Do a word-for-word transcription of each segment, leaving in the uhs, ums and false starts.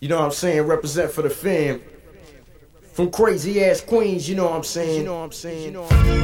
You know what I'm saying? Represent for the fam. From crazy ass Queens, you know what I'm saying? You know what I'm saying?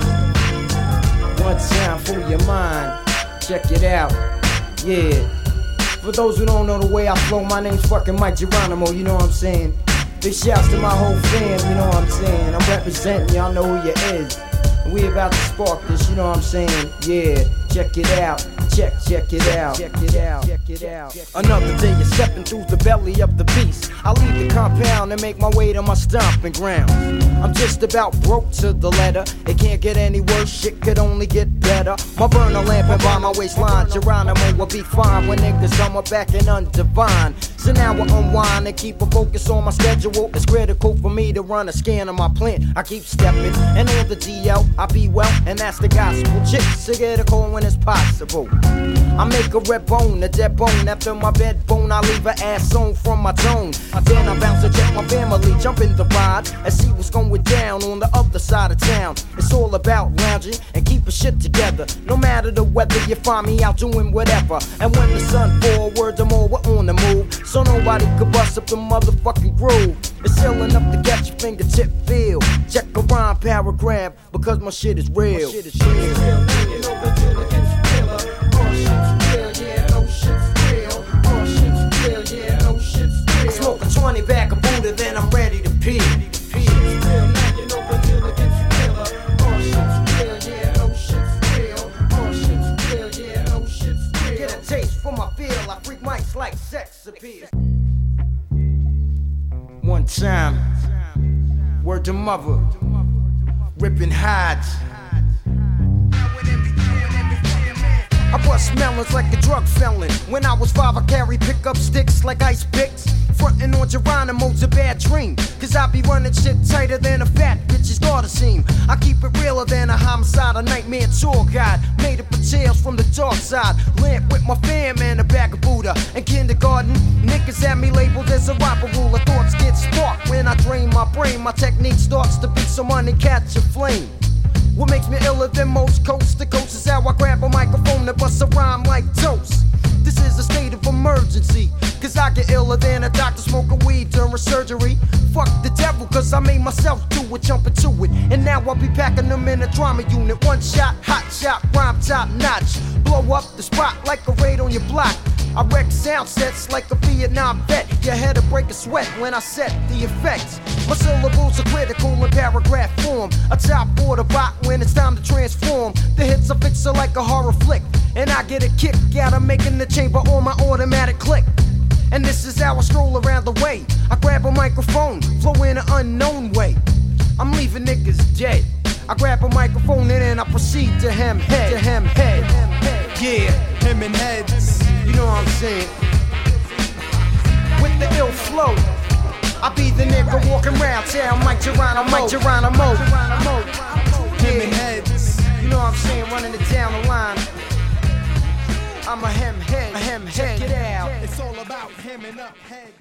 One time for your mind. Check it out. Yeah. For those who don't know the way I flow, my name's fucking Mike Geronimo, you know what I'm saying? Big shouts to my whole fam, you know what I'm saying? I'm representing, y'all know who you is. And we about to spark this, you know what I'm saying? Yeah, check it out. Check, check it out. Check it out. Check it out. Another day you're stepping through the belly of the beast. I leave the compound and make my way to my stomping ground. I'm just about broke to the letter. It can't get any worse, shit could only get better. My burner lamp and by my waistline, Geronimo will be fine when niggas come up back and undivine. So now I unwind and keep a focus on my schedule. It's critical for me to run a scan of my plant. I keep stepping and on the D L, I be well, and that's the gospel. Chicks to get a call when it's possible. I make a red bone, a dead bone. After my bed bone, I leave an ass on from my tone. Then I bounce to check my family, jump in the ride and see what's going down on the other side of town. It's all about lounging and keeping shit together. No matter the weather, you find me out doing whatever. And when the sun forward, I'm all on the move. So nobody could bust up the motherfucking groove. It's ill enough to get your fingertip feel. Check a rhyme paragraph because my shit is real. My shit is real. You know the deal against killer. All shit's real, yeah, no shit's real. All shit's real, yeah, no shit's real. I smoke a twenty back of Buddha, then I'm ready to pee. Shit's real, now you know the deal against killer. All shit's real, yeah, no shit's real. All shit's real, yeah, no shit's real. Get a taste for my feel, I freak mics like sex appeal. One time, word to mother, ripping hides. I bust melons like a drug felon. When I was five, I carry pickup sticks like ice picks. Frontin' on Geronimo's a bad dream, cause I be running shit tighter than a fat bitch's daughter seam. I keep it realer than a homicide, a nightmare tour guide. Made up of tales from the dark side. Lamp with my fam and a bag of Buddha. In kindergarten, niggas had me labeled as a robber ruler. Thoughts get sparked when I drain my brain. My technique starts to beat some money, catch a flame. What makes me iller than most coast to coast is how I grab a microphone and bust a rhyme like toast. This is a state of emergency, cause I get iller than a doctor smoking weed during surgery. Fuck the devil, cause I made myself do it, jump into it. And now I'll be packing them in a drama unit. One shot, hot shot, rhyme top notch. Blow up the spot like a raid on your block. I wreck sound sets like a Vietnam vet. Your head'll break a sweat when I set the effects. My syllables are critical in paragraph form. A top order bot when it's time to transform. The hits I fix are like a horror flick, and I get a kick out of making the chamber on my automatic click. And this is how I stroll around the way. I grab a microphone, flow in an unknown way. I'm leaving niggas dead. I grab a microphone and then I proceed to hem head, to hem head. Yeah, him and heads. You know what I'm saying? With the ill flow, I be the nigga walking round town, Mike Geronimo, Mike Geronimo. Him and heads. You know what I'm saying? Running it down the line. I'm a hem head, a hem head. Check it out. It's all about hemming up head.